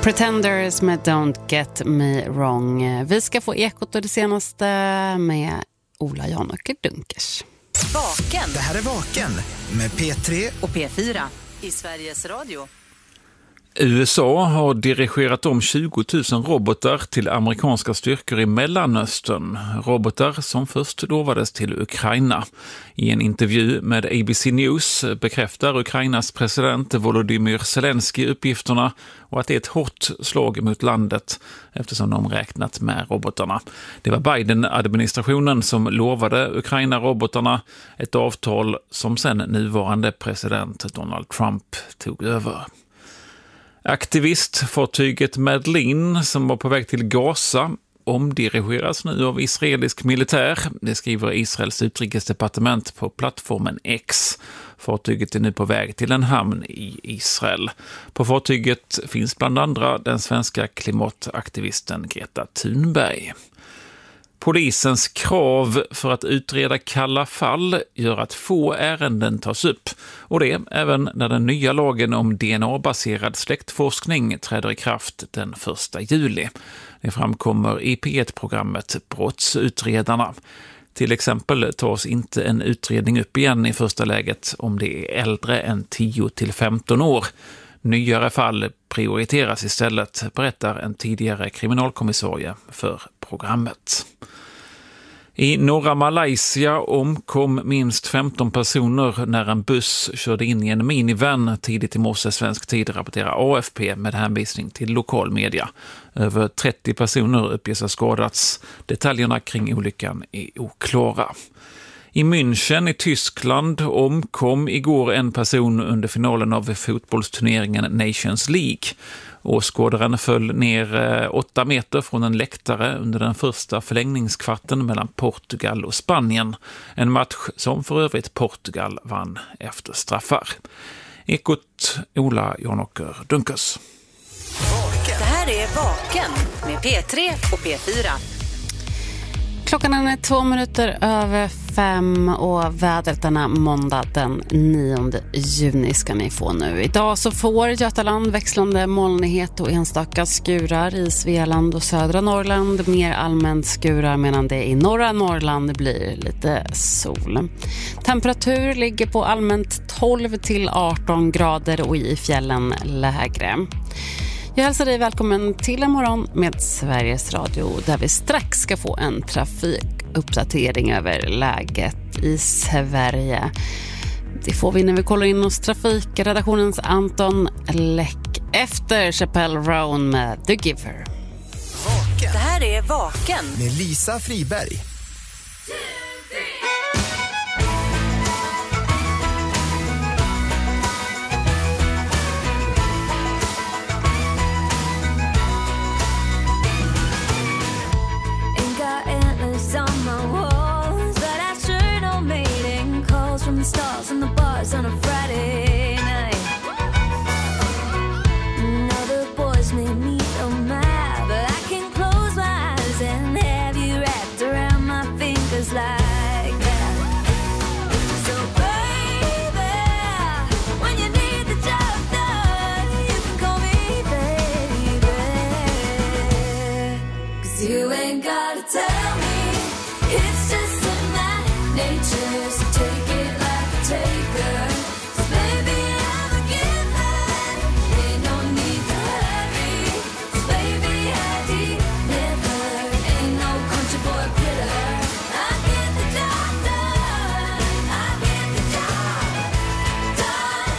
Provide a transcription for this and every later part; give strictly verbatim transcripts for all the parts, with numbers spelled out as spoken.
Pretenders med Don't Get Me Wrong. Vi ska få ekot och det senaste med Ola Janåker Dunkers. Vaken. Det här är Vaken med P tre och P fyra i Sveriges Radio. U S A har dirigerat om tjugo tusen robotar till amerikanska styrkor i Mellanöstern. Robotar som först lovades till Ukraina. I en intervju med A B C News bekräftar Ukrainas president Volodymyr Zelensky uppgifterna och att det är ett hårt slag mot landet eftersom de räknat med robotarna. Det var Biden-administrationen som lovade Ukraina-robotarna, ett avtal som sen nuvarande president Donald Trump tog över. Aktivistfartyget Madeleine som var på väg till Gaza omdirigeras nu av israelisk militär. Det skriver Israels utrikesdepartement på plattformen X. Fartyget är nu på väg till en hamn i Israel. På fartyget finns bland andra den svenska klimataktivisten Greta Thunberg. Polisens krav för att utreda kalla fall gör att få ärenden tas upp. Och det även när den nya lagen om D N A-baserad släktforskning träder i kraft den första juli. Det framkommer i P ett-programmet Brottsutredarna. Till exempel tas inte en utredning upp igen i första läget om det är äldre än tio till femton år. Nyare fall prioriteras istället, berättar en tidigare kriminalkommissarie för programmet. I norra Malaysia omkom minst femton personer när en buss körde in i en minivan tidigt i morse svensk tid, rapporterar A F P med hänvisning till lokal media. Över trettio personer uppges ha skadats. Detaljerna kring olyckan är oklara. I München i Tyskland omkom igår en person under finalen av fotbollsturneringen Nations League. Åskådaren föll ner åtta meter från en läktare under den första förlängningskvarten mellan Portugal och Spanien. En match som för övrigt Portugal vann efter straffar. Ekot Ola Janåker Dunkers. Det här är Vaken med P tre och P fyra. Klockan är två minuter över fem och vädret denna måndag den nionde juni ska ni få nu. Idag så får Götaland växlande molnighet och enstaka skurar i Svealand och södra Norrland. Mer allmänt skurar medan det i norra Norrland blir lite sol. Temperatur ligger på allmänt tolv till arton grader och i fjällen lägre. Jag hälsar dig välkommen till en morgon med Sveriges Radio där vi strax ska få en trafikuppdatering över läget i Sverige. Det får vi när vi kollar in hos trafikredaktionens Anton Läck efter Chappelle Roan med The Giver. Vaken. Det här är Vaken med Lisa Friberg. Stars on the bars on a Friday night. Now the boys made me so mad, but I can close my eyes and have you wrapped around my fingers like that. So baby, when you need the job done, you can call me baby. 'Cause you ain't gotta tell me, it's just in my nature, so take it like a taker. So baby, I'm a giver, ain't no need to hurry. So baby, I deliver, ain't no country boy quitter. I get the job done, I get the job done.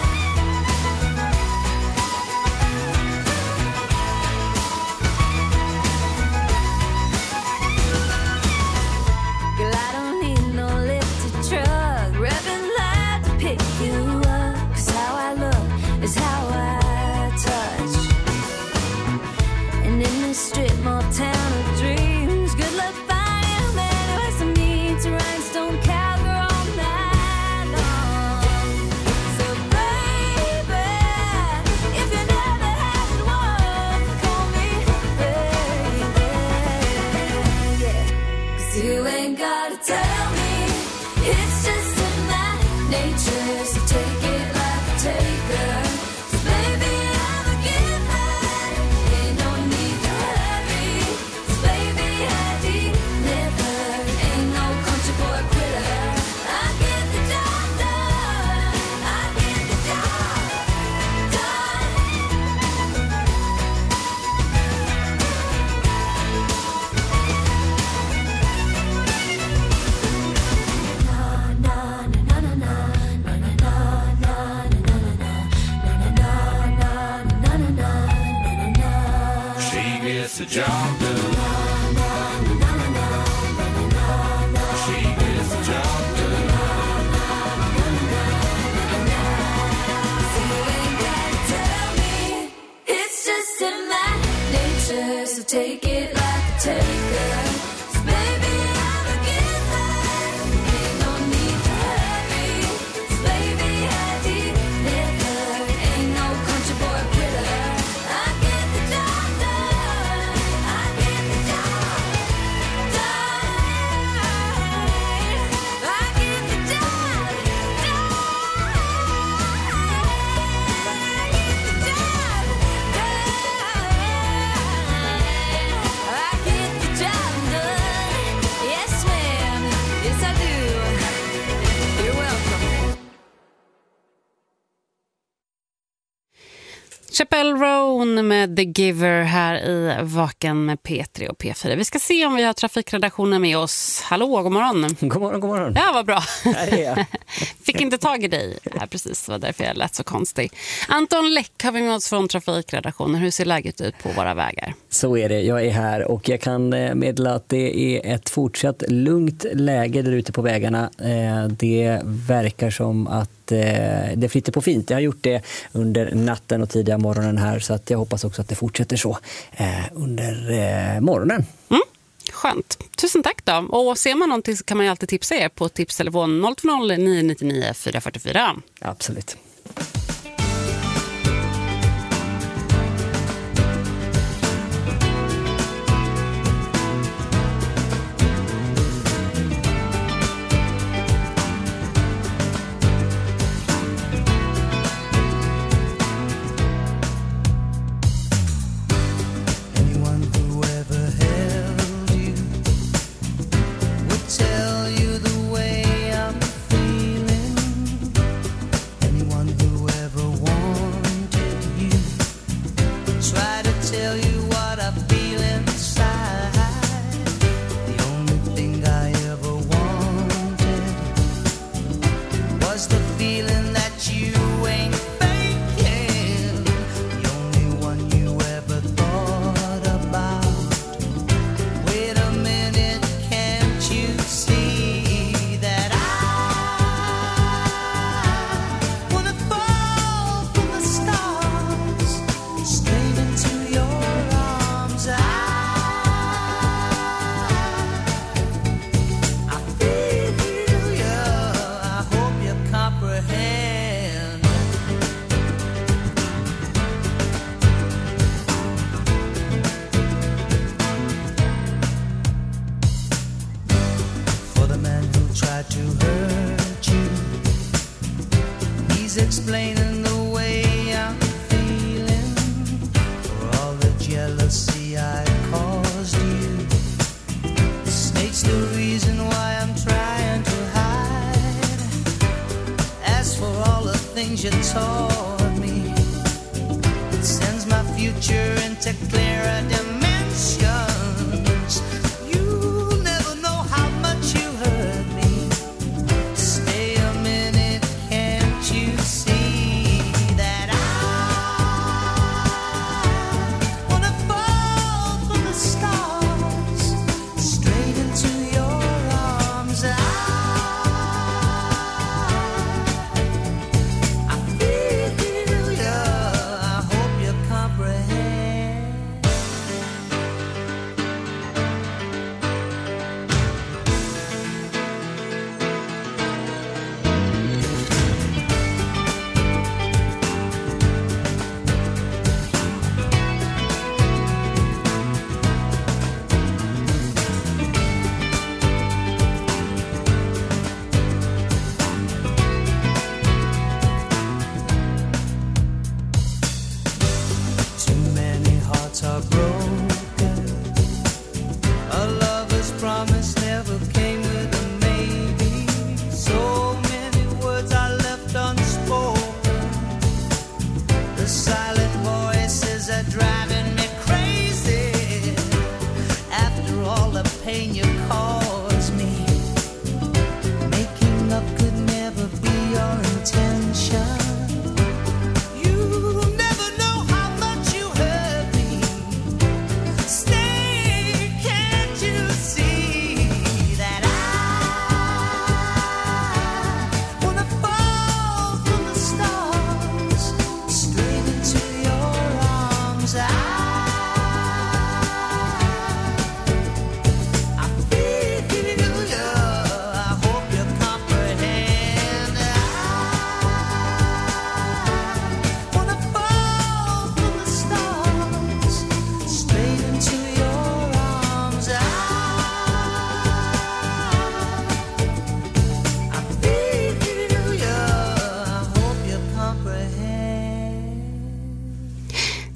Girl, I don't need no lifted truck, revving loud to pick you up. 'Cause how I look is how I touch. And in this strip mall town of dreams, good luck finding a man who has some need to rhinestone cowgirl all night long. So baby, if you never had one, call me baby, yeah. 'Cause you ain't gotta tell me, it's just in my nature, so take it like a taker. So baby, I'm a giver, job done. She gets the job done. So you ain't gotta tell me, it's just in my nature. So take it like a taker. So baby, I'm a giver. Ain't no need to hurry. So baby, I deliver. Ain't no country boy quitter. I get the job done. I get the job done. I get the job done. I get the job done. I get the job done. Yes, ma'am. Yes, I do. You're welcome. Chappelle Roan med The Giver här i Vaken med P tre och P fyra. Vi ska se om vi har trafikredaktionen med oss. Hallå, god morgon. God morgon, god morgon. Ja, vad bra. Här är jag. Fick inte tag i dig här precis, det var därför jag lät så konstig. Anton Läck har vi med oss från trafikredaktionen. Hur ser läget ut på våra vägar? Så är det, jag är här och jag kan meddela att det är ett fortsatt lugnt läge där ute på vägarna. Det verkar som att det flyter på fint. Jag har gjort det under natten och tidiga morgonen här, så att jag hoppas också att det fortsätter så under morgonen. Mm. Skönt. Tusen tack då. Och ser man någonting så kan man ju alltid tipsa er på tipstelefon noll två noll nio nio nio fyra fyra fyra. Absolut. Anyone who ever held you would tell you the way I'm feeling. Anyone who ever wanted you try to tell you what I feel inside. The only thing I ever wanted was the feeling that you ain't faking. The only one you ever thought about. Wait a minute, can't you see that I wanna fall from the stars straight into your arms? I, I feel you. I hope you comprehend. For the man who tried to hurt you, he's explaining the way I'm feeling. For all the jealousy I caused you, the snake's the reason why I'm trying to hide. As for all the things you taught me, it sends my future into clearer dimensions. You'll never know how much you hurt me. Stay a minute, can't you see that I wanna fall from the stars straight into your arms? I, I feel you. I hope you comprehend.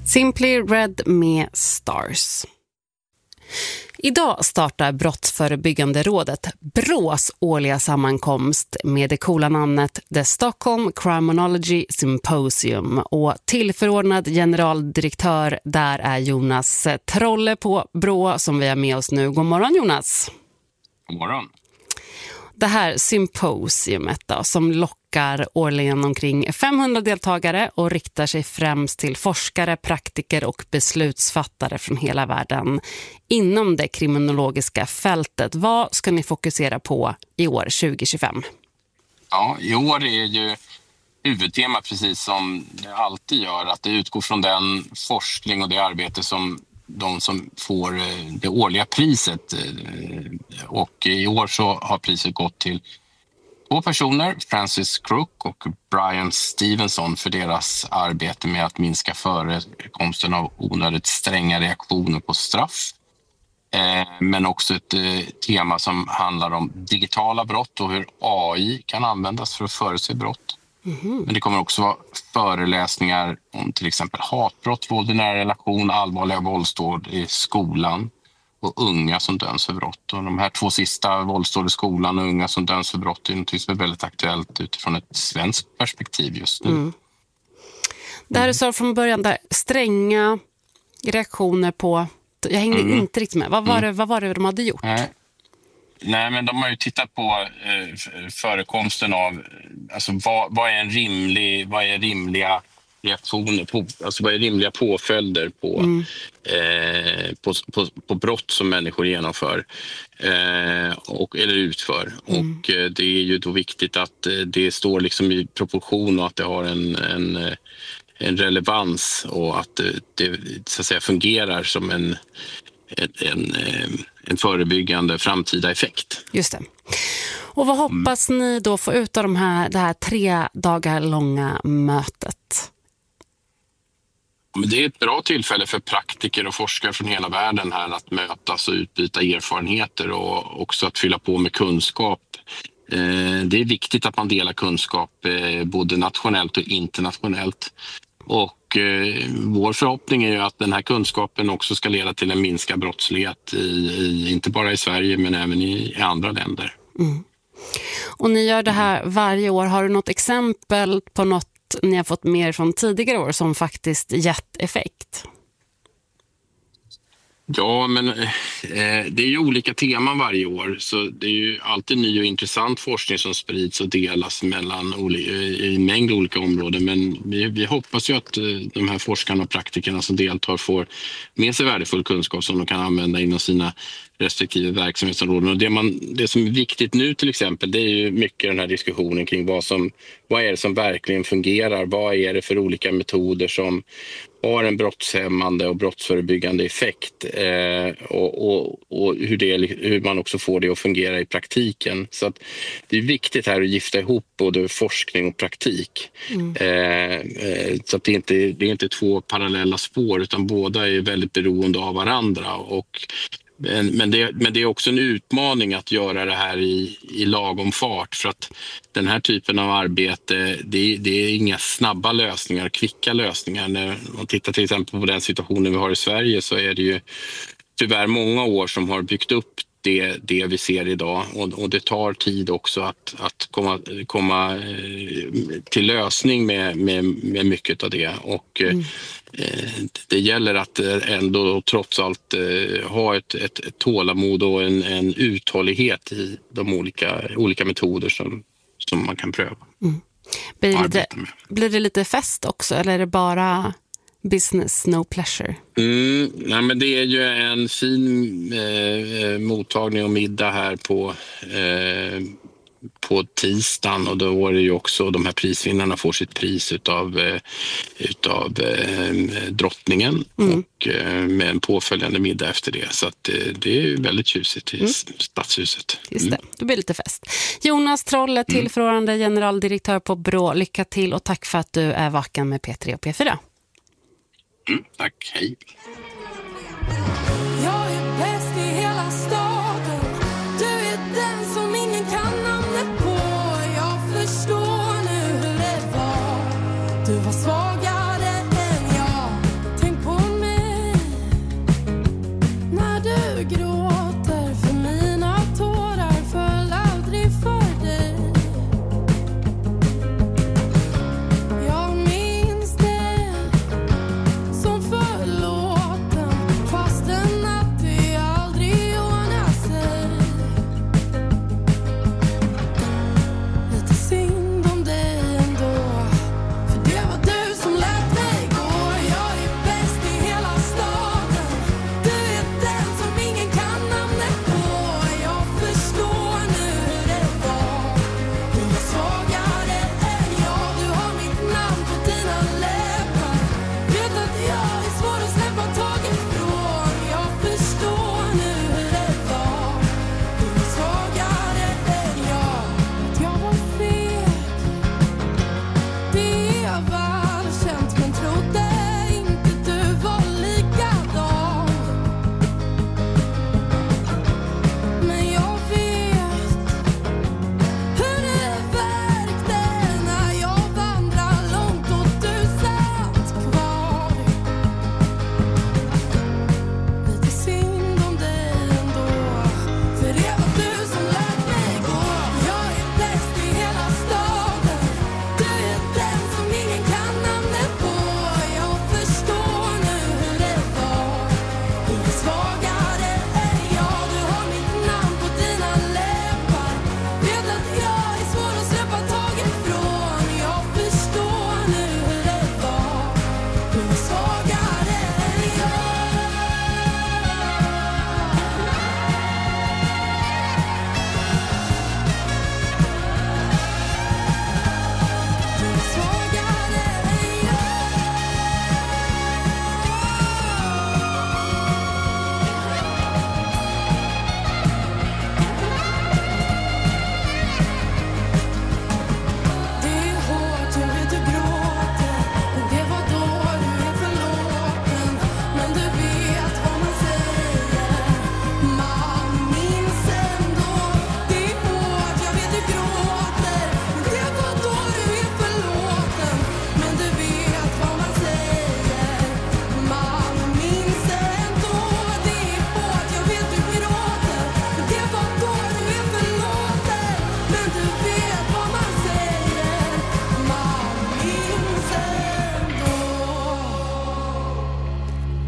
Simply Red med Stars. Idag startar Brottsförebyggande rådet BRÅs årliga sammankomst med det coola namnet The Stockholm Criminology Symposium, och tillförordnad generaldirektör där är Jonas Trolle på BRÅ som vi har med oss nu. God morgon Jonas. God morgon. Det här symposiumet då, som lockar årligen omkring femhundra deltagare och riktar sig främst till forskare, praktiker och beslutsfattare från hela världen inom det kriminologiska fältet. Vad ska ni fokusera på i år tjugo tjugofem? Ja, i år är ju huvudtema precis som det alltid gör, att det utgår från den forskning och det arbete som de som får det årliga priset, och i år så har priset gått till två personer, Francis Crook och Brian Stevenson, för deras arbete med att minska förekomsten av onödigt stränga reaktioner på straff. Men också ett tema som handlar om digitala brott och hur A I kan användas för att förutse brott. Mm-hmm. Men det kommer också vara föreläsningar om till exempel hatbrott, våld i nära relation, allvarliga våldsdåd i skolan och unga som döms för brott. Och de här två sista, våldsdåd i skolan och unga som döms för brott, är något som är väldigt aktuellt utifrån ett svenskt perspektiv just nu. Mm. Det här är så från början där stränga reaktioner på, jag hängde mm. inte riktigt med. Vad var, det, vad var det de hade gjort? Nej. Nej, men de har ju tittat på eh, förekomsten av, alltså vad, vad är en rimlig, vad är rimliga reaktioner på, alltså vad är rimliga påföljder på, mm. eh, på, på, på brott som människor genomför eh, och, eller utför. Mm. Och eh, det är ju då viktigt att eh, det står liksom i proportion och att det har en, en, en relevans och att det så att säga fungerar som en En, en förebyggande framtida effekt. Just det. Och vad hoppas mm. ni då få ut av de här, det här tre dagar långa mötet? Men det är ett bra tillfälle för praktiker och forskare från hela världen här att mötas och utbyta erfarenheter och också att fylla på med kunskap. Det är viktigt att man delar kunskap både nationellt och internationellt. Och eh, vår förhoppning är ju att den här kunskapen också ska leda till en minskad brottslighet, i, i, inte bara i Sverige men även i, i andra länder. Mm. Och ni gör det här varje år. Har du något exempel på något ni har fått mer från tidigare år som faktiskt gett effekt? Ja, men eh, det är ju olika teman varje år, så det är ju alltid ny och intressant forskning som sprids och delas mellan oli- i en mängd olika områden. Men vi, vi hoppas ju att eh, de här forskarna och praktikerna som deltar får med sig värdefull kunskap som de kan använda inom sina respektive verksamhetsområden. Och det, man, det som är viktigt nu till exempel, det är ju mycket den här diskussionen kring vad, som, vad är det som verkligen fungerar, vad är det för olika metoder som har en brottshämmande och brottsförebyggande effekt eh, och, och, och hur, det, hur man också får det att fungera i praktiken. Så att det är viktigt här att gifta ihop både forskning och praktik. Mm. Eh, eh, så att det, inte, det är inte två parallella spår, utan båda är väldigt beroende av varandra. Och Men det, men det är också en utmaning att göra det här i, i lagom fart, för att den här typen av arbete, det, det är inga snabba lösningar, kvicka lösningar. När man tittar till exempel på den situationen vi har i Sverige, så är det ju tyvärr många år som har byggt upp det, det vi ser idag, och, och det tar tid också att, att komma, komma till lösning med, med, med mycket av det. Och mm. det gäller att ändå trots allt ha ett, ett, ett tålamod och en, en uthållighet i de olika, olika metoder som, som man kan pröva. Mm. Blir, det lite, blir det lite fest också, eller är det bara business, no pleasure? Mm, nej, men det är ju en fin eh, mottagning och middag här på, eh, på tisdagen, och då är det ju också de här prisvinnarna får sitt pris utav, eh, utav eh, drottningen mm. och eh, med en påföljande middag efter det. Så att, eh, det är ju väldigt tjusigt i mm. Stadshuset. Just det, då blir det lite fest. Jonas Trolle, tillförordnande generaldirektör på BRÅ. Lycka till och tack för att du är vaken med P tre och P fyra. Mm, tack, hej. Jag är bäst i hela staden. Du är den som ingen kan namnet på. Jag förstår nu hur det var. Du var svagare än jag. Tänk på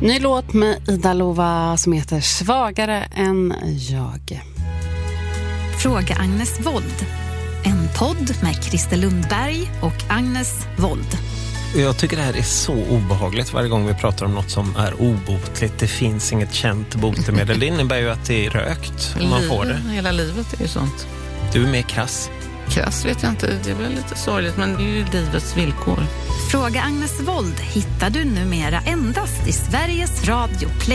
Ny låt med Ida Lova som heter Svagare än jag. Fråga Agnes Wold. En podd med Christer Lundberg och Agnes Wold. Jag tycker det här är så obehagligt varje gång vi pratar om något som är obotligt. Det finns inget känt botemedel. Det innebär ju att det är rökt om man får det. Hela livet är ju sånt. Du är mer krass. Krass vet jag inte, det är väl lite sorgligt, men det är ju livets villkor. Fråga Agnes Wold hittar du numera endast i Sveriges Radio Play.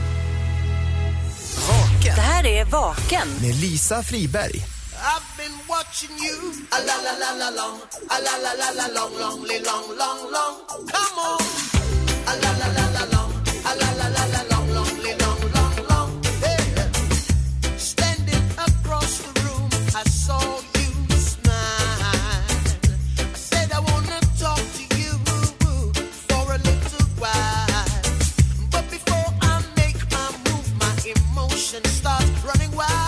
Vaken Det här är Vaken. med Lisa Friberg. I've been watching you, a la la la la long, a la la la la long, long, long, long, long. Come on, a la la la la long, a la la la la long, long, long, long, long. Hey, standing across the room, I saw you smile. I said I wanna talk to you for a little while, but before I make my move, my emotions start running wild.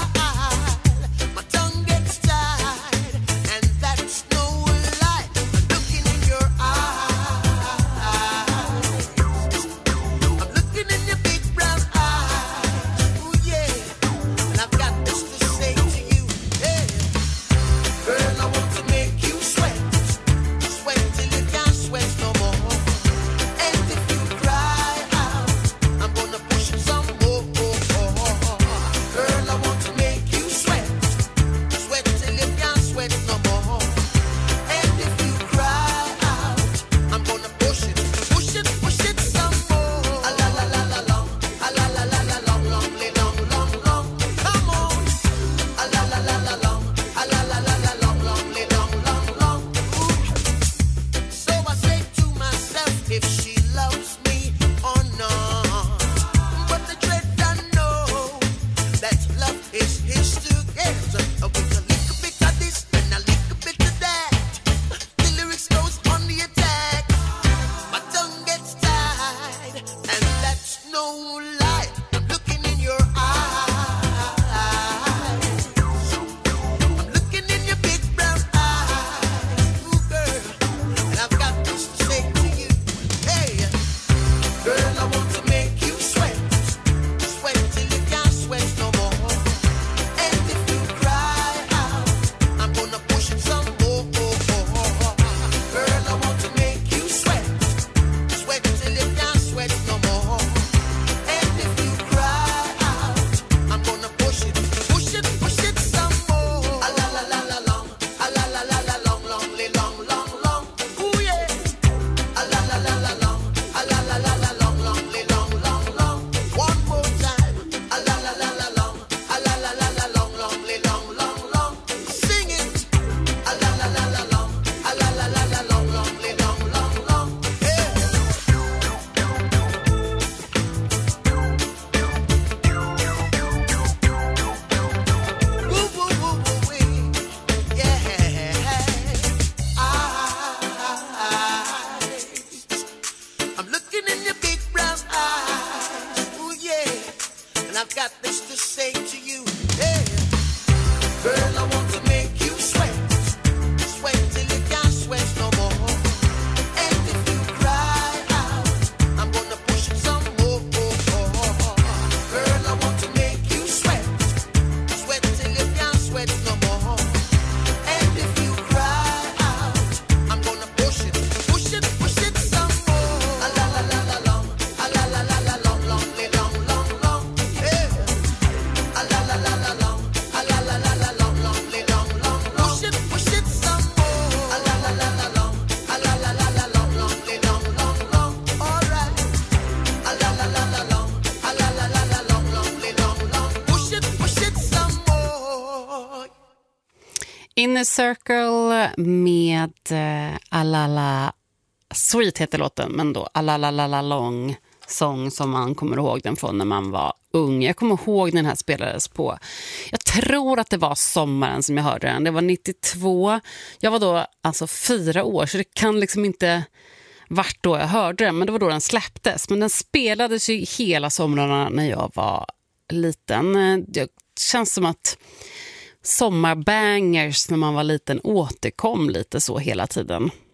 Inner Circle med eh, Alala Sweet heter låten, men då Alala Long sång som man kommer ihåg den från när man var ung. Jag kommer ihåg den här spelades på, jag tror att det var sommaren som jag hörde den. Det var nittiotvå. Jag var då alltså fyra år, så det kan liksom inte vart då jag hörde den, men det var då den släpptes. Men den spelades ju hela somrarna när jag var liten. Det känns som att sommarbangers när man var liten återkom lite så hela tiden.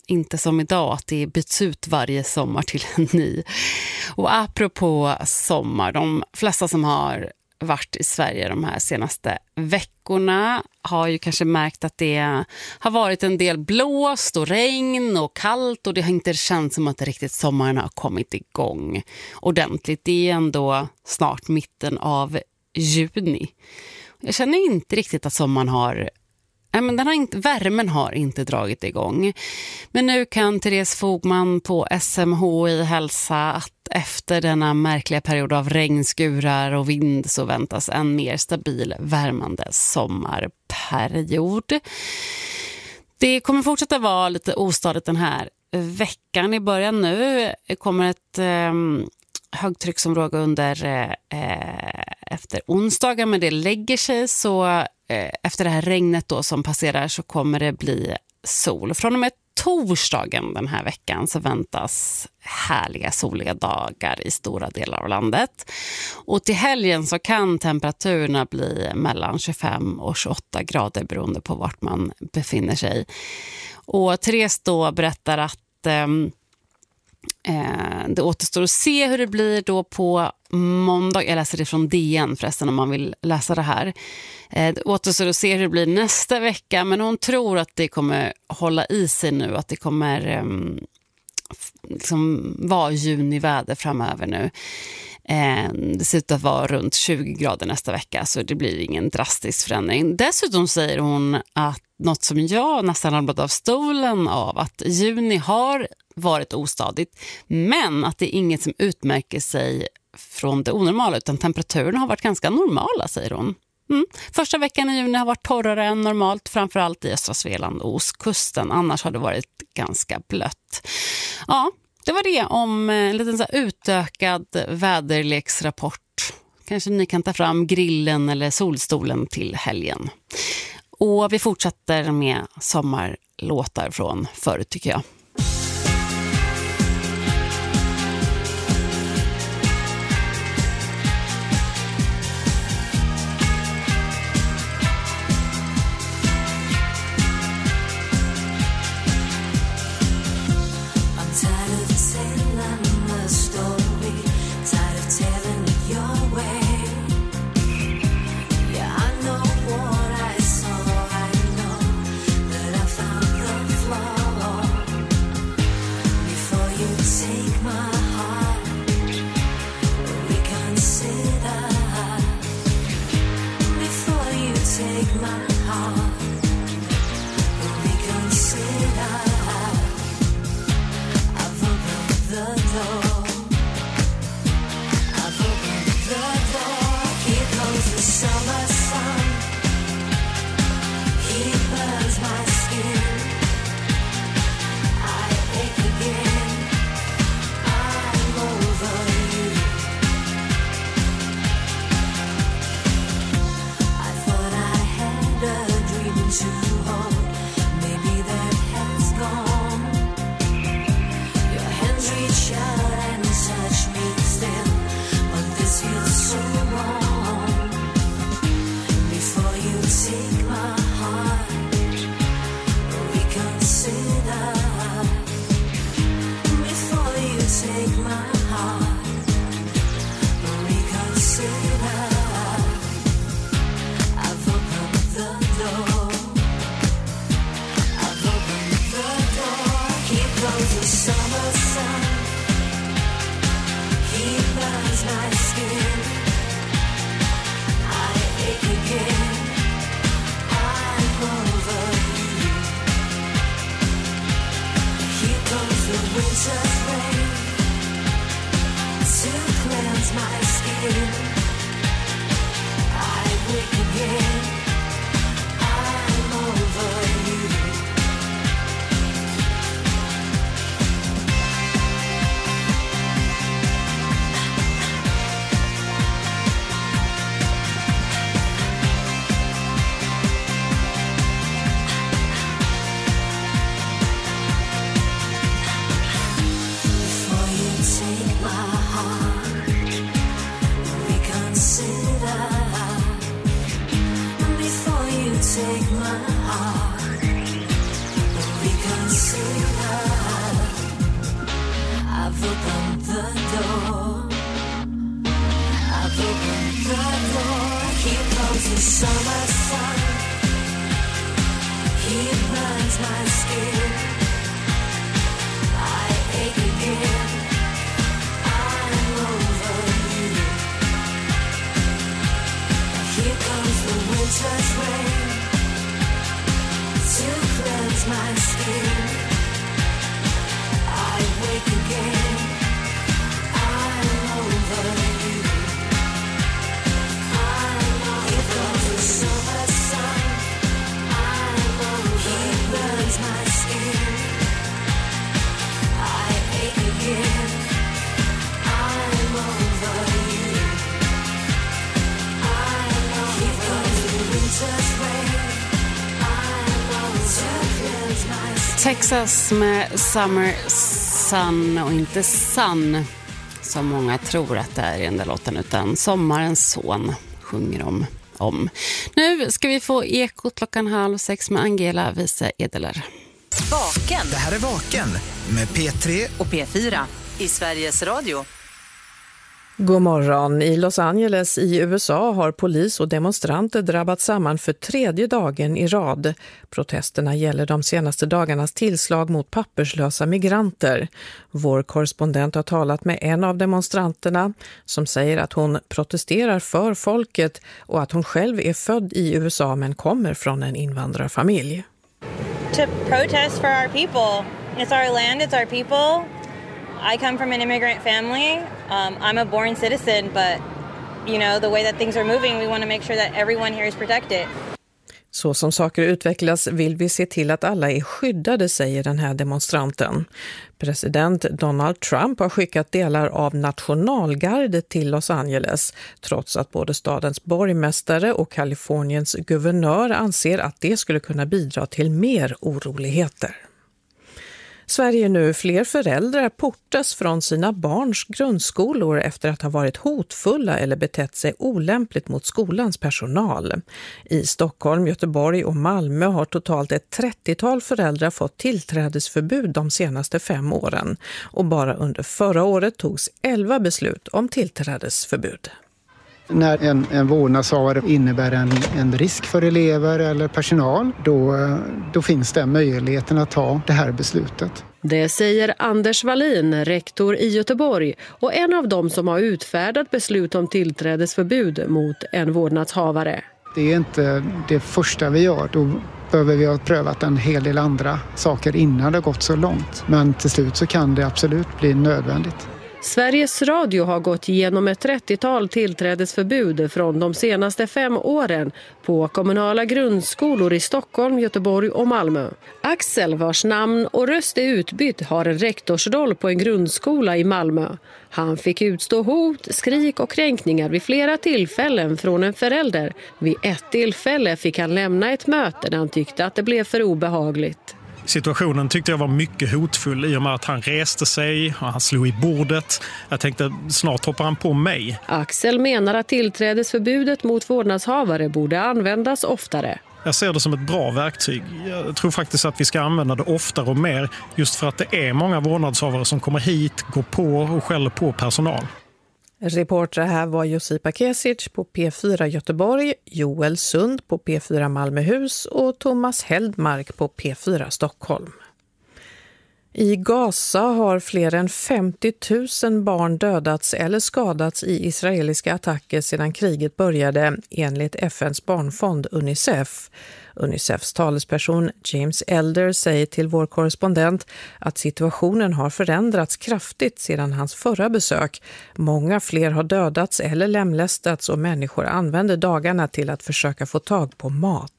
inte som idag att det byts ut varje sommar till en ny. Och apropå sommar, de flesta som har varit i Sverige de här senaste veckorna har ju kanske märkt att det har varit en del blåst och regn och kallt, och det har inte känts som att det riktigt sommaren har kommit igång ordentligt. Det är ändå snart mitten av juni. Jag känner inte riktigt att sommaren har Nej, men den har inte, värmen har inte dragit igång. Men nu kan Therese Fogman på S M H I hälsa att efter denna märkliga period av regnskurar och vind så väntas en mer stabil värmande sommarperiod. Det kommer fortsätta vara lite ostadigt den här veckan. I början nu kommer ett eh, högtrycksområde under eh, efter onsdagar, men det lägger sig så efter det här regnet då som passerar så kommer det bli sol. Från och med torsdagen den här veckan så väntas härliga soliga dagar i stora delar av landet. Och till helgen så kan temperaturerna bli mellan tjugofem och tjugoåtta grader beroende på vart man befinner sig. Och Therese då berättar att eh, det återstår att se hur det blir då på måndag. Jag läser det från D N förresten om man vill läsa det här. Det återstår att se hur det blir nästa vecka, men hon tror att det kommer hålla i sig nu, att det kommer um, liksom vara juniväder framöver nu. Det ser ut att vara runt tjugo grader nästa vecka, så det blir ingen drastisk förändring. Dessutom säger hon att något som jag nästan har blivit av stolen av, att juni har varit ostadigt, men att det är inget som utmärker sig från det onormala, utan temperaturen har varit ganska normala, säger hon. Mm. Första veckan i juni har varit torrare än normalt, framförallt i östra Svealand och ostkusten. Annars har det varit ganska blött. Ja, det var det om en liten så här utökad väderleksrapport. Kanske ni kan ta fram grillen eller solstolen till helgen. Och vi fortsätter med sommarlåtar från förut, tycker jag. Take my heart. summer sun, he burns my skin. I ache again, I'm over you. Here comes the winter's rain to cleanse my skin. I wake again, I'm over you. I'm over. Here comes the summer sun, I'm over. He burns my skin. I ache again, I'm over you. I'm over. Here comes the winter's rain, I'm over. To cleanse my skin. Texas med Summer Sun och inte Sun som många tror att det är i den där låten, utan Sommarens son sjunger om. om. Nu ska vi få Ekot klockan halv sex med Angela Wiese Edeler. Vaken. Det här är Vaken med P tre Och P fyra i Sveriges Radio. God morgon. I Los Angeles i U S A har polis och demonstranter drabbat samman för tredje dagen i rad. Protesterna gäller de senaste dagarnas tillslag mot papperslösa migranter. Vår korrespondent har talat med en av demonstranterna som säger att hon protesterar för folket och att hon själv är född i U S A men kommer från en invandrarfamilj. To protest for our people. It's our land, it's our people. I come from an immigrant family. Um, I'm a born citizen, but you know, the way that things are moving, we want to make sure that everyone here is protected. Så som saker utvecklas vill vi se till att alla är skyddade, säger den här demonstranten. President Donald Trump har skickat delar av nationalgardet till Los Angeles, trots att både stadens borgmästare och Kaliforniens guvernör anser att det skulle kunna bidra till mer oroligheter. Sverige nu fler föräldrar portas från sina barns grundskolor efter att ha varit hotfulla eller betett sig olämpligt mot skolans personal. I Stockholm, Göteborg och Malmö har totalt ett trettiotal föräldrar fått tillträdesförbud de senaste fem åren. Och bara under förra året togs elva beslut om tillträdesförbud. När en, en vårdnadshavare innebär en, en risk för elever eller personal, då, då finns det möjligheten att ta det här beslutet. Det säger Anders Wallin, rektor i Göteborg och en av dem som har utfärdat beslut om tillträdesförbud mot en vårdnadshavare. Det är inte det första vi gör, då behöver vi ha prövat en hel del andra saker innan det har gått så långt. Men till slut så kan det absolut bli nödvändigt. Sveriges Radio har gått igenom ett trettiotal tillträdesförbud från de senaste fem åren på kommunala grundskolor i Stockholm, Göteborg och Malmö. Axel, vars namn och röst är utbytt, har en rektorsroll på en grundskola i Malmö. Han fick utstå hot, skrik och kränkningar vid flera tillfällen från en förälder. Vid ett tillfälle fick han lämna ett möte när han tyckte att det blev för obehagligt. Situationen tyckte jag var mycket hotfull i och med att han reste sig och han slog i bordet. Jag tänkte snart hoppar han på mig. Axel menar att tillträdesförbudet mot vårdnadshavare borde användas oftare. Jag ser det som ett bra verktyg. Jag tror faktiskt att vi ska använda det oftare och mer just för att det är många vårdnadshavare som kommer hit, går på och skäller på personal. Reporter här var Josipa Kesic på P fyra Göteborg, Joel Sund på P fyra Malmöhus och Thomas Heldmark på P fyra Stockholm. I Gaza har fler än femtio tusen barn dödats eller skadats i israeliska attacker sedan kriget började, enligt F N:s barnfond Unicef. Unicefs talesperson James Elder säger till vår korrespondent att situationen har förändrats kraftigt sedan hans förra besök. Många fler har dödats eller lemlästats och människor använder dagarna till att försöka få tag på mat.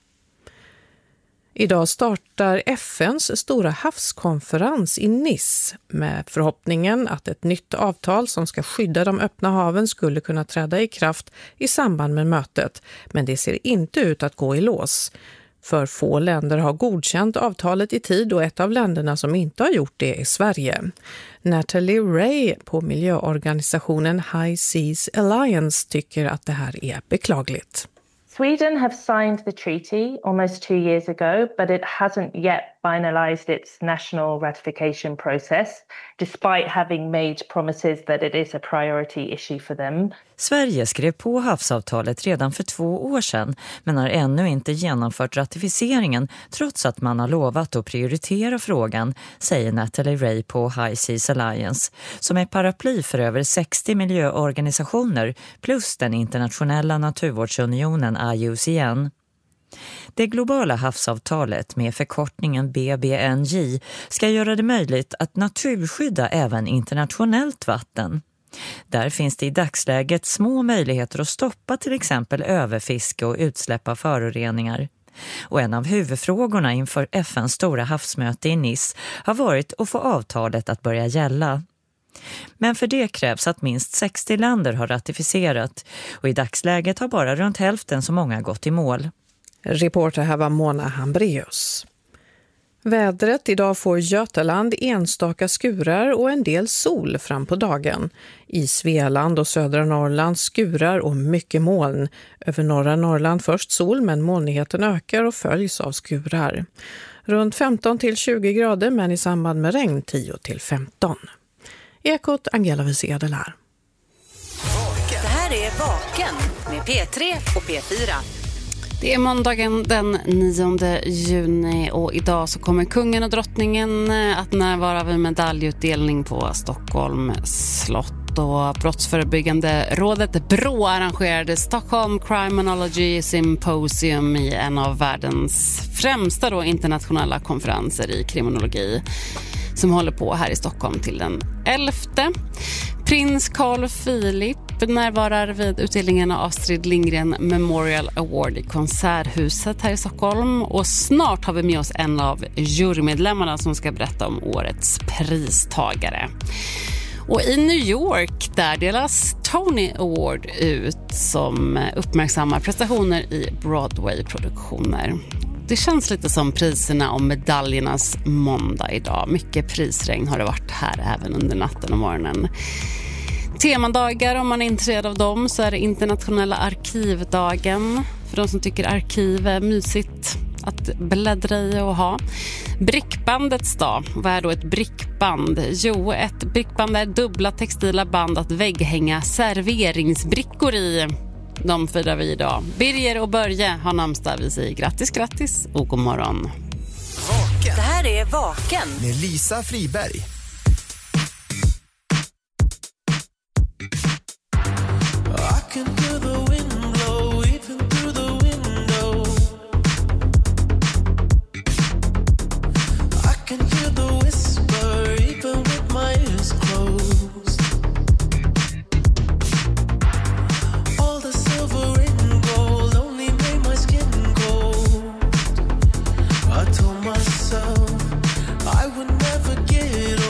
Idag startar F N:s stora havskonferens i Nice med förhoppningen att ett nytt avtal som ska skydda de öppna haven skulle kunna träda i kraft i samband med mötet. Men det ser inte ut att gå i lås. För få länder har godkänt avtalet i tid och ett av länderna som inte har gjort det är Sverige. Natalie Ray på miljöorganisationen High Seas Alliance tycker att det här är beklagligt. Sweden have signed the treaty almost two years ago, but it hasn't yet finalized its national ratification process, despite having made promises that it is a priority issue for them. Sverige skrev på havsavtalet redan för två år sedan, men har ännu inte genomfört ratificeringen trots att man har lovat att prioritera frågan, säger Natalie Ray på High Seas Alliance, som är paraply för över sextio miljöorganisationer plus den internationella naturvårdsunionen I U C N. Det globala havsavtalet med förkortningen B B N J ska göra det möjligt att naturskydda även internationellt vatten. Där finns det i dagsläget små möjligheter att stoppa till exempel överfiske och utsläpp av föroreningar. Och en av huvudfrågorna inför F N:s stora havsmöte i Nice har varit att få avtalet att börja gälla. Men för det krävs att minst sextio länder har ratificerat och i dagsläget har bara runt hälften så många gått i mål. Reporter här var Mona Hambreus. Vädret: idag får Götaland enstaka skurar och en del sol fram på dagen. I Svealand och södra Norrland skurar och mycket moln. Över norra Norrland först sol, men molnigheten ökar och följs av skurar. Runt femton till tjugo grader, men i samband med regn tio till femton. Ekot, Angela Wiesel här. Det här är Vaken med P tre och P fyra. Det är måndagen den nionde juni och idag så kommer kungen och drottningen att närvara vid medaljutdelning på Stockholm slott. Och Brottsförebyggande rådet BRÅ arrangerade Stockholm Criminology Symposium i en av världens främsta då internationella konferenser i kriminologi som håller på här i Stockholm till den elfte. Prins Carl Philip närvarar vid utdelningen av Astrid Lindgren Memorial Award i Konserthuset här i Stockholm. Och snart har vi med oss en av jurymedlemmarna som ska berätta om årets pristagare. Och i New York där delas Tony Award ut som uppmärksammar prestationer i Broadway-produktioner. Det känns lite som priserna och medaljernas måndag idag. Mycket prisregn har det varit här även under natten och morgonen. Temadagar, om man är intresserad av dem, så är det internationella arkivdagen. För de som tycker arkiv är mysigt att bläddra i och ha. Brickbandets dag. Vad är då ett brickband? Jo, ett brickband är dubbla textila band att vägghänga serveringsbrickor i. De firar vi idag. Birger och Börje har namnsdag. Vi säger grattis, grattis och god morgon. Vaken. Det här är Vaken med Lisa Friberg. I can hear the wind blow even through the window. I can hear the whisper even with my ears closed. All the silver and gold only made my skin cold. I told myself I would never get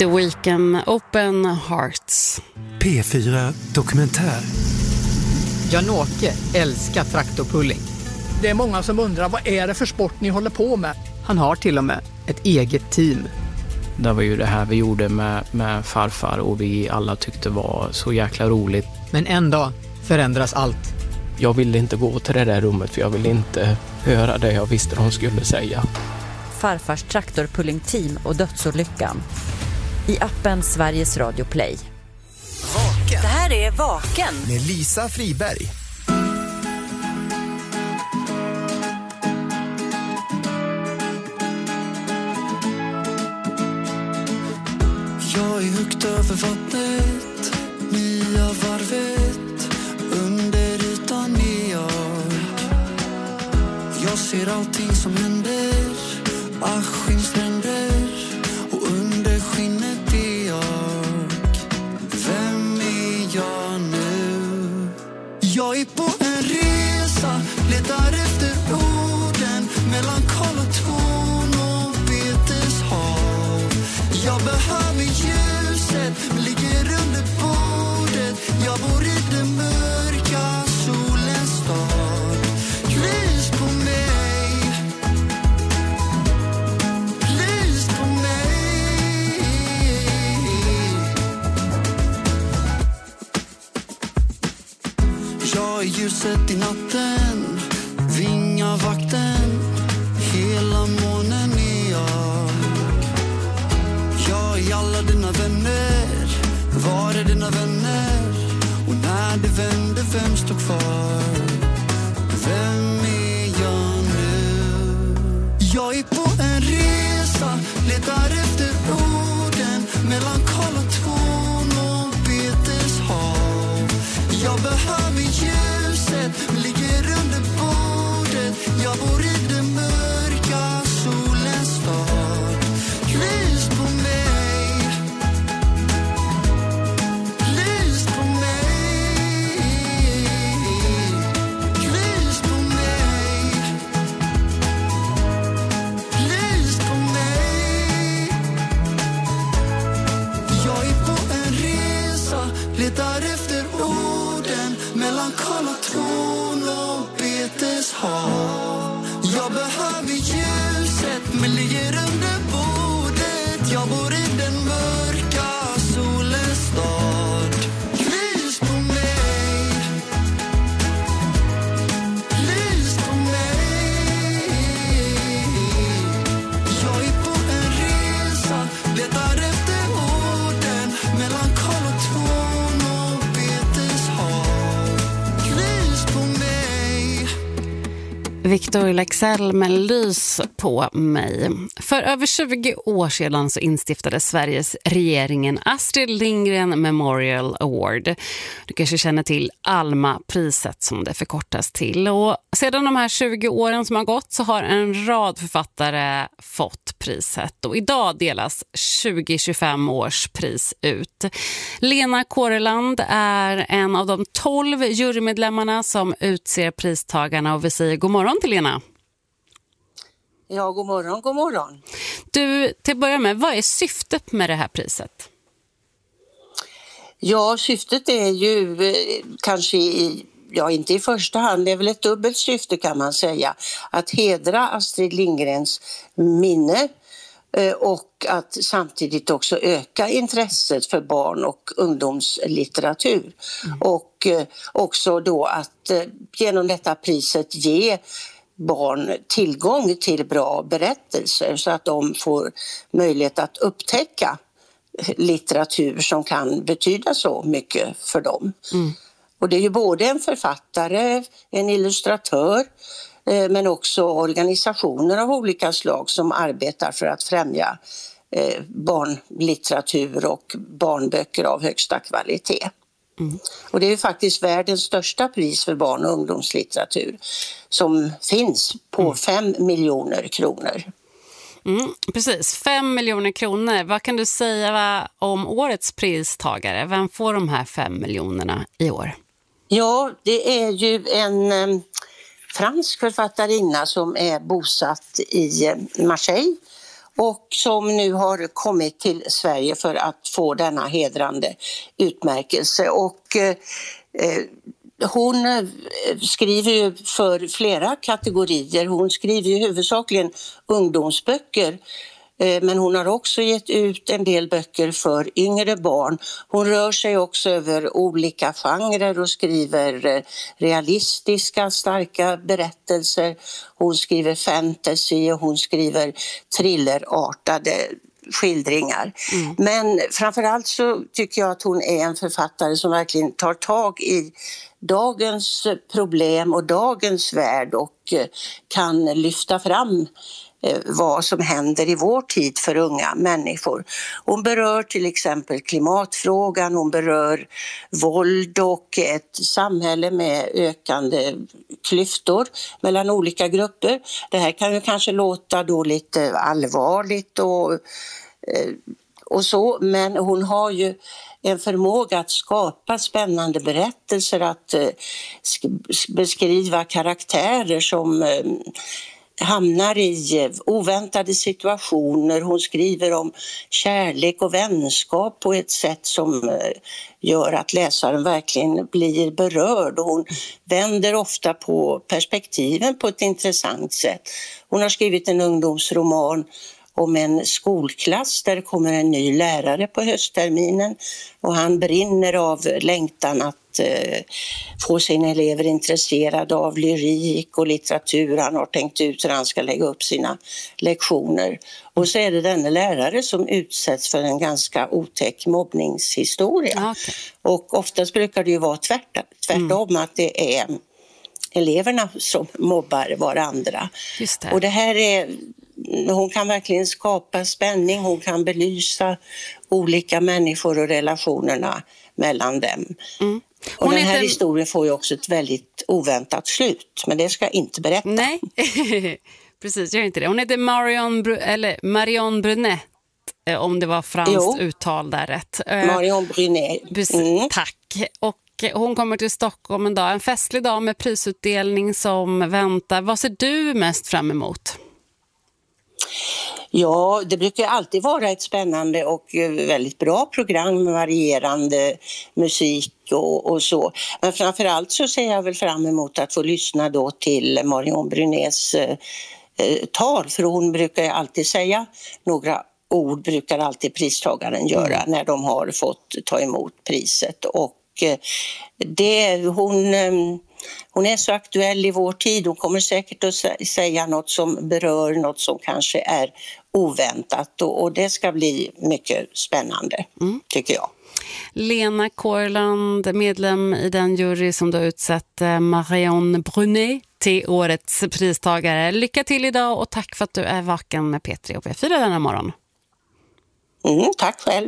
The Weeknd, Open Hearts. P fyra Dokumentär. Jan-Åke älskar traktorpulling. Det är många som undrar, vad är det för sport ni håller på med? Han har till och med ett eget team. Det var ju det här vi gjorde med, med farfar och vi alla tyckte var så jäkla roligt. Men en dag förändras allt. Jag ville inte gå till det där rummet för jag ville inte höra det jag visste de skulle säga. Farfars traktorpullingteam och dödsolyckan. I appen Sveriges Radio Play. Vaken. Det här är Vaken. Med Lisa Friberg. Jag är högt över vattnet, nya varvet, under ytan är jag. Jag ser allting som händer, Askimstränder, och under skinnet är jag. Vem är jag nu? Jag är på en resa, letar efter orden mellan Karl och Torn och Beteshav. Jag behöver ljuset, ligger under bordet. Jag bor i den mörka solens stad. Lys på mig, lys på mig. Jag är ljuset i natten, vingavakten, hela månen är jag. Jag är alla dina vänner, var är dina vänner? Och när det vänder, vem står kvar? Vem är jag nu? Jag är på en resa, letar efter orden mellan Karl och Torn och Beteshav. Jag behöver ljuset, ligger under bordet. Jag bor i den mörka solens stad. Lys på mig, lys på mig, lys på mig, lys på mig. Jag är på en resa, letar efter orden mellan Karl och Torn och Beteshav. Jag behöver ljuset, men ligger under bordet. Jag bor i den mörka solens stad. Lys på mig, lys på mig. Jag är på en resa, letar efter orden mellan Karl och Torn och Beteshav. Lys på mig. Victor Leksell med Lys på mig. För över tjugo år sedan så instiftade Sveriges regeringen Astrid Lindgren Memorial Award. Du kanske känner till Alma-priset som det förkortas till. Och sedan de här tjugo åren som har gått så har en rad författare fått priset. Och idag delas tjugo tjugofem års pris ut. Lena Kåreland är en av de tolv jurymedlemmarna som utser pristagarna och vi säger god morgon till Lena. Ja, god morgon, god morgon. Du, till att börja med, vad är syftet med det här priset? Ja, syftet är ju eh, kanske, i, ja inte i första hand, det är väl ett dubbelt syfte kan man säga. Att hedra Astrid Lindgrens minne eh, och att samtidigt också öka intresset för barn- och ungdomslitteratur. Mm. Och eh, också då att eh, genom detta priset ge barn tillgång till bra berättelser så att de får möjlighet att upptäcka litteratur som kan betyda så mycket för dem. Mm. Och det är ju både en författare, en illustratör eh, men också organisationer av olika slag som arbetar för att främja eh, barnlitteratur och barnböcker av högsta kvalitet. Mm. Och det är ju faktiskt världens största pris för barn- och ungdomslitteratur som finns på mm. fem miljoner kronor. Mm, precis, fem miljoner kronor. Vad kan du säga om årets pristagare? Vem får de här fem miljonerna i år? Ja, det är ju en eh, fransk författarinna som är bosatt i eh, Marseille och som nu har kommit till Sverige för att få denna hedrande utmärkelse. Och eh, hon skriver ju för flera kategorier. Hon skriver ju huvudsakligen ungdomsböcker, men hon har också gett ut en del böcker för yngre barn. Hon rör sig också över olika genrer och skriver realistiska, starka berättelser. Hon skriver fantasy och hon skriver thrillerartade skildringar. Mm. Men framförallt så tycker jag att hon är en författare som verkligen tar tag i dagens problem och dagens värld och kan lyfta fram vad som händer i vår tid för unga människor. Hon berör till exempel klimatfrågan, hon berör våld och ett samhälle med ökande klyftor mellan olika grupper. Det här kan ju kanske låta då lite allvarligt och, och så, men hon har ju en förmåga att skapa spännande berättelser, att beskriva karaktärer som hamnar i oväntade situationer. Hon skriver om kärlek och vänskap på ett sätt som gör att läsaren verkligen blir berörd. Och hon vänder ofta på perspektiven på ett intressant sätt. Hon har skrivit en ungdomsroman om en skolklass där det kommer en ny lärare på höstterminen och han brinner av längtan att eh, få sina elever intresserade av lyrik och litteratur. Han har tänkt ut hur han ska lägga upp sina lektioner. Och så är det denna lärare som utsätts för en ganska otäck mobbningshistoria. Okay. Och oftast brukar det ju vara tvärt, tvärtom mm. att det är eleverna som mobbar varandra. Just det. Och det här är... Hon kan verkligen skapa spänning, hon kan belysa olika människor och relationerna mellan dem. Mm. Och den här heter... historien får ju också ett väldigt oväntat slut, men det ska jag inte berätta. Nej, precis, gör inte det. Hon heter Marion, Bru- eller Marion Brunet, om det var franskt jo. uttal där rätt. Marion Brunet. Mm. Tack. Och hon kommer till Stockholm en dag, en festlig dag med prisutdelning som väntar. Vad ser du mest fram emot? Ja, det brukar alltid vara ett spännande och väldigt bra program med varierande musik och, och så. Men framförallt så ser jag väl fram emot att få lyssna då till Marion Brunets eh, tal. För hon brukar ju alltid säga några ord, brukar alltid pristagaren göra mm. när de har fått ta emot priset. Och eh, det hon... Eh, Hon är så aktuell i vår tid. Hon kommer säkert att säga något som berör, något som kanske är oväntat. Och det ska bli mycket spännande, mm. tycker jag. Lena Korland, medlem i den jury som då utsett Marion Brunet till årets pristagare. Lycka till idag och tack för att du är vaken med P tre och P fyra denna morgon. Mm, tack själv.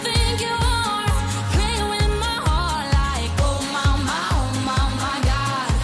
God.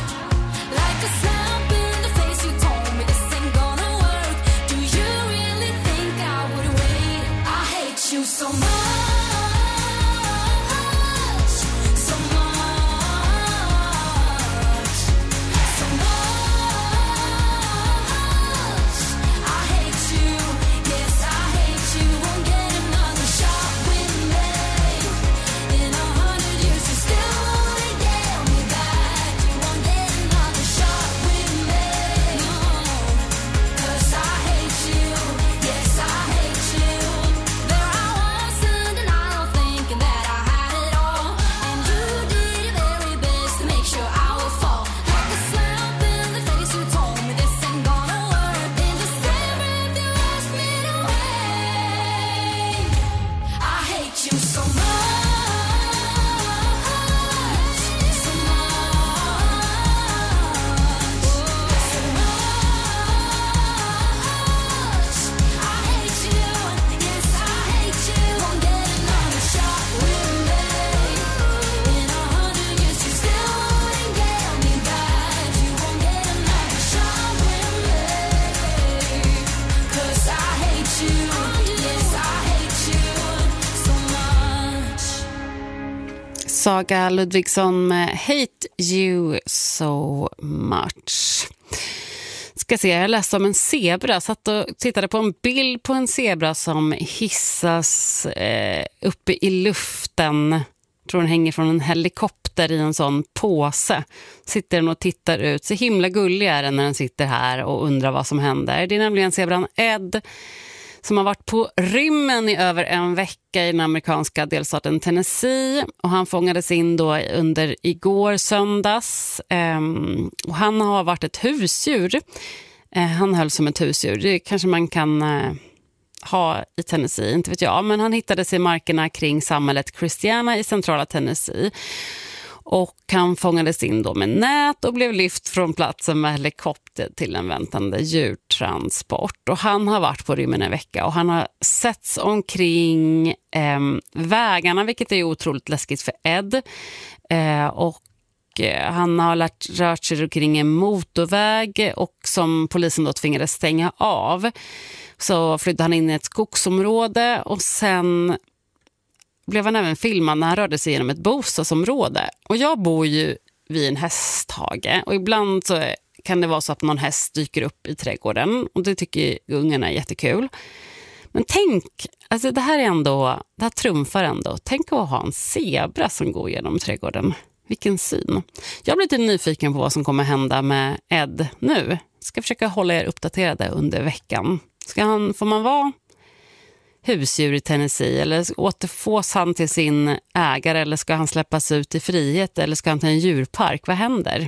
Saga Ludvigsson med Hate You So Much. Ska se, jag läste om en zebra. Satt och tittade på en bild på en zebra som hissas eh, uppe i luften. Jag tror den hänger från en helikopter i en sån påse. Sitter den och tittar ut. Så himla gullig är den när den sitter här och undrar vad som händer. Det är nämligen zebran Ed som har varit på rymmen i över en vecka i den amerikanska delstaten Tennessee. Och han fångades in då under igår söndags. Um, och han har varit ett husdjur. Uh, han höll som ett husdjur. Det kanske man kan uh, ha i Tennessee, inte vet jag. Men han hittades i markerna kring samhället Christiana i centrala Tennessee. Och han fångades in då med nät och blev lyft från platsen med helikopter till en väntande djurtransport. Och han har varit på rymmen en vecka och han har setts omkring eh, vägarna, vilket är otroligt läskigt för Ed. Eh, och eh, han har lärt, rört sig kring en motorväg och som polisen då tvingades stänga av. Så flydde han in i ett skogsområde och sen blev han även filmad när han rörde sig genom ett bostadsområde. Och jag bor ju vid en hästhage och ibland så kan det vara så att någon häst dyker upp i trädgården och det tycker ungarna är jättekul. Men tänk, alltså det här är ändå, det här trumfar ändå. Tänk att ha en zebra som går genom trädgården. Vilken syn. Jag blir lite nyfiken på vad som kommer hända med Ed nu. Ska försöka hålla er uppdaterade under veckan. Ska han, får man vara husdjur i Tennessee eller återfås han till sin ägare eller ska han släppas ut i frihet eller ska han till en djurpark? Vad händer?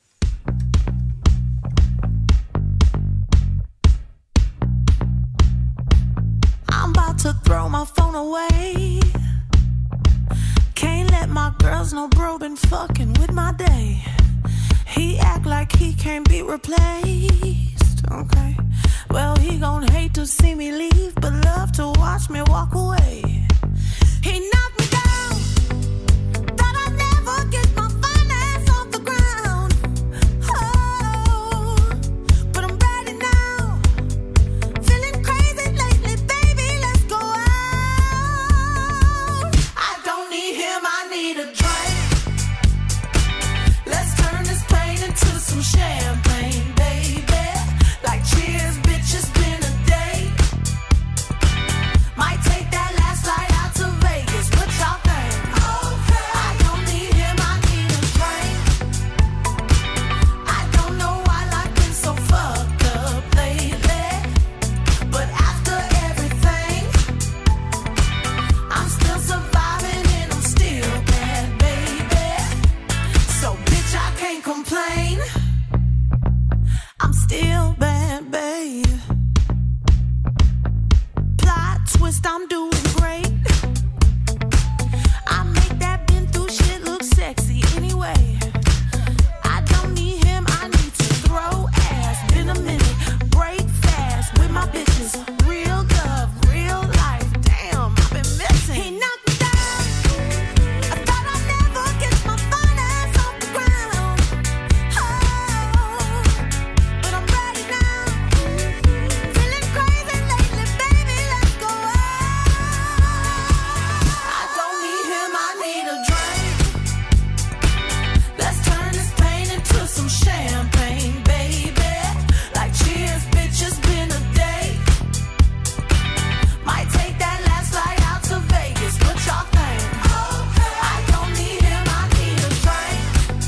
I'm about to throw my phone away. Can't let my girls know bro been fucking with my day. He act like he can't be replaced. Okay. Well, he gon' hate to see me leave, but love to watch me walk away. He knocked me down, thought I'd never get my finance off the ground. Oh, but I'm ready now, feeling crazy lately, baby, let's go out. I don't need him, I need a drink. Let's turn this pain into some champagne, baby. Like cheers, bitch, it's been a day. Might take that last flight out to Vegas. What y'all think? Okay. I don't need him, I need a drink. I don't know why life been so fucked up lately, but after everything, I'm still surviving and I'm still bad, baby. So bitch, I can't complain. I'm still bad, babe. Plot twist, I'm doing great. I make that been through shit look sexy anyway. I don't need him, I need to throw ass. Been a minute, break fast with my bitches. Real love, real life. Damn, I've been missing. He knocked me down. I thought I'd never get my finance off the ground. Oh. But I'm ready now, feeling crazy lately, baby, let's go out. I don't need him, I need a drink. Let's turn this pain into some champagne, baby. Like cheers, bitch, it's been a day. Might take that last flight out to Vegas, what y'all think? I don't need him, I need a drink.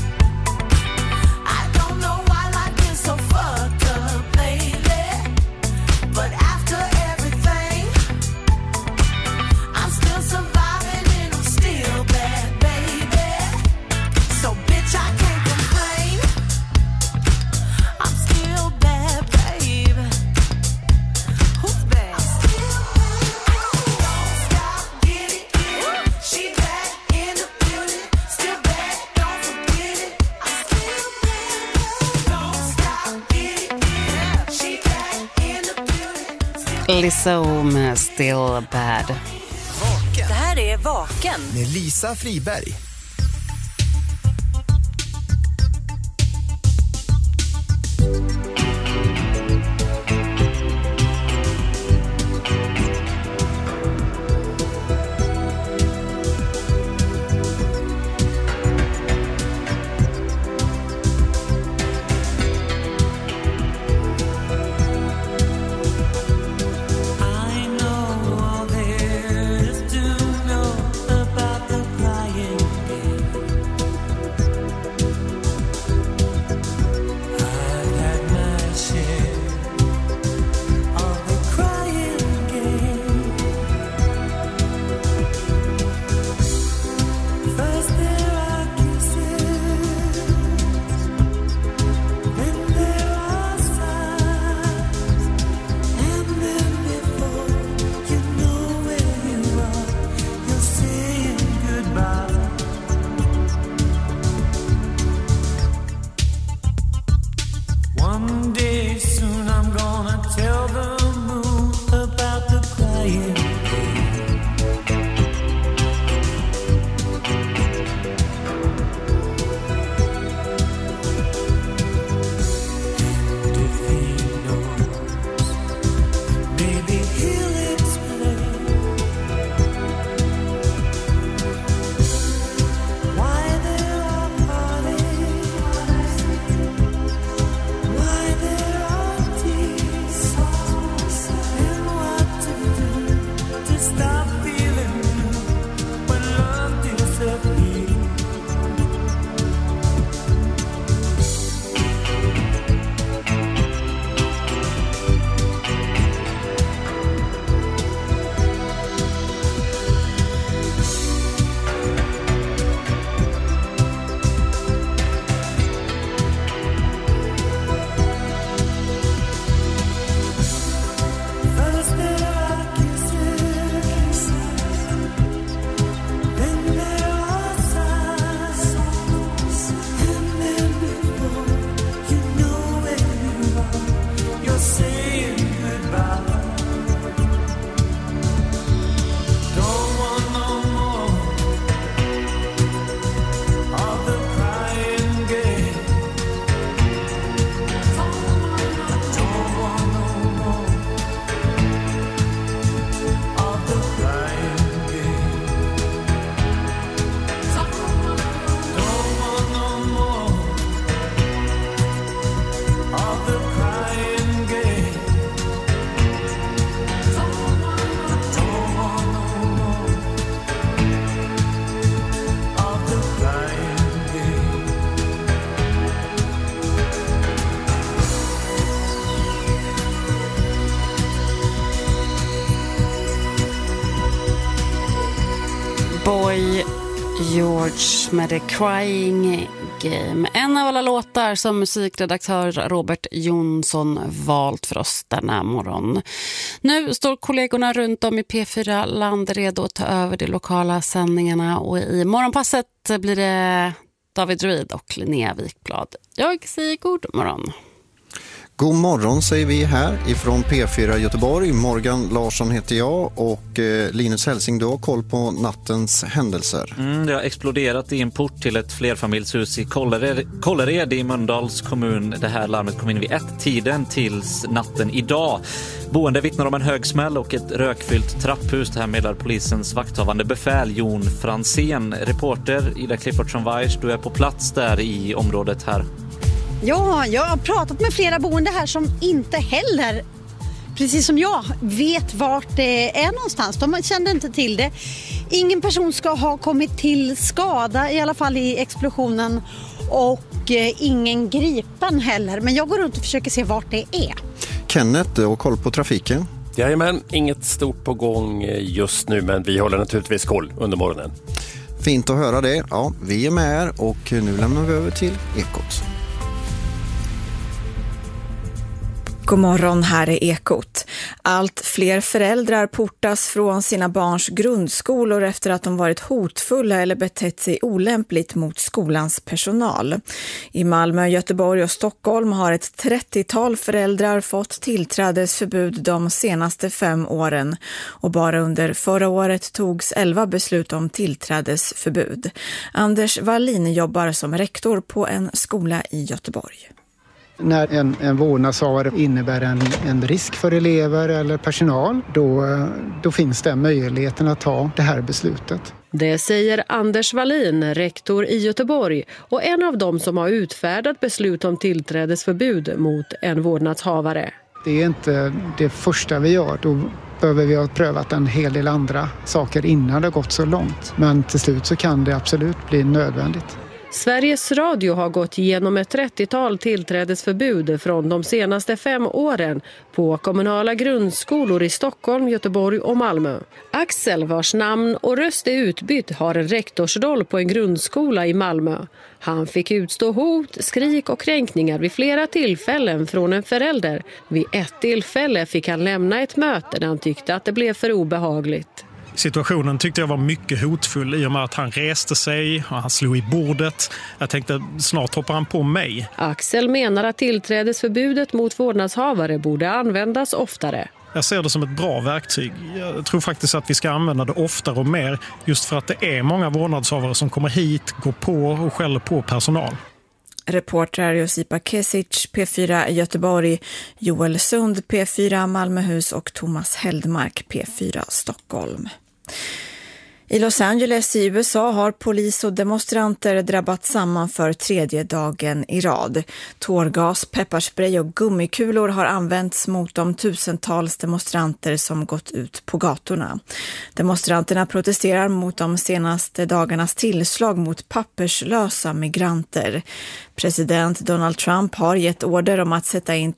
I don't know why life been so fucked up lately, but after everything, I'm still surviving and I'm still bad, baby. So bitch, I can't complain. I'm still bad, baby. Who's bad? Don't stop, get it, get it. She back in the building, still bad, don't forget it. I'm still bad. Don't stop, get it, get it. She back in the building. Lizzo med Still Bad. Det här är Vaken. Med Lisa Friberg. George med The Crying Game. En av alla låtar som musikredaktör Robert Jonsson valt för oss denna morgon. Nu står kollegorna runt om i P fyra Land redo att ta över de lokala sändningarna, och i morgonpasset blir det David Ruid och Linnea Wikblad. Jag säger god morgon. God morgon säger vi här ifrån P fyra Göteborg. Morgan Larsson heter jag och eh, Linus Helsing, du har koll på nattens händelser. Mm, det har exploderat i en port till ett flerfamiljshus i Kållered, Kållered i Mölndals kommun. Det här larmet kom in vid ett tiden tills natten idag. Boende vittnar om en hög smäll och ett rökfyllt trapphus. Det här meddelar polisens vakthavande befäl Jon Fransén. Reporter Ida Cliffordsson Weiss, du är på plats där i området här. Ja, jag har pratat med flera boende här som inte heller, precis som jag, vet vart det är någonstans. De kände inte till det. Ingen person ska ha kommit till skada, i alla fall i explosionen, och eh, ingen gripen heller. Men jag går runt och försöker se vart det är. Kenneth, du har koll på trafiken? Jajamän, inget stort på gång just nu, men vi håller naturligtvis koll under morgonen. Fint att höra det. Ja, vi är med och nu lämnar vi över till Ekot. God morgon, här är Ekot. Allt fler föräldrar portas från sina barns grundskolor efter att de varit hotfulla eller betett sig olämpligt mot skolans personal. I Malmö, Göteborg och Stockholm har ett trettiotal föräldrar fått tillträdesförbud de senaste fem åren. Och bara under förra året togs elva beslut om tillträdesförbud. Anders Wallin jobbar som rektor på en skola i Göteborg. När en, en vårdnadshavare innebär en, en risk för elever eller personal, då, då finns det möjligheten att ta det här beslutet. Det säger Anders Wallin, rektor i Göteborg, och en av dem som har utfärdat beslut om tillträdesförbud mot en vårdnadshavare. Det är inte det första vi gör. Då behöver vi ha prövat en hel del andra saker innan det har gått så långt. Men till slut så kan det absolut bli nödvändigt. Sveriges Radio har gått igenom ett trettiotal tillträdesförbud från de senaste fem åren på kommunala grundskolor i Stockholm, Göteborg och Malmö. Axel, vars namn och röst är utbytt, har en rektorsroll på en grundskola i Malmö. Han fick utstå hot, skrik och kränkningar vid flera tillfällen från en förälder. Vid ett tillfälle fick han lämna ett möte där han tyckte att det blev för obehagligt. Situationen tyckte jag var mycket hotfull i och med att han reste sig och han slog i bordet. Jag tänkte snart hoppar han på mig. Axel menar att tillträdesförbudet mot vårdnadshavare borde användas oftare. Jag ser det som ett bra verktyg. Jag tror faktiskt att vi ska använda det oftare och mer, just för att det är många vårdnadshavare som kommer hit, går på och skäller på personal. Reportrar Josipa Kesic, P fyra Göteborg, Joel Sund, P fyra Malmöhus och Thomas Heldmark, P fyra Stockholm. I Los Angeles i U S A har polis och demonstranter drabbat samman för tredje dagen i rad. Tårgas, pepparspray och gummikulor har använts mot de tusentals demonstranter som gått ut på gatorna. Demonstranterna protesterar mot de senaste dagarnas tillslag mot papperslösa migranter. President Donald Trump har gett order om att sätta in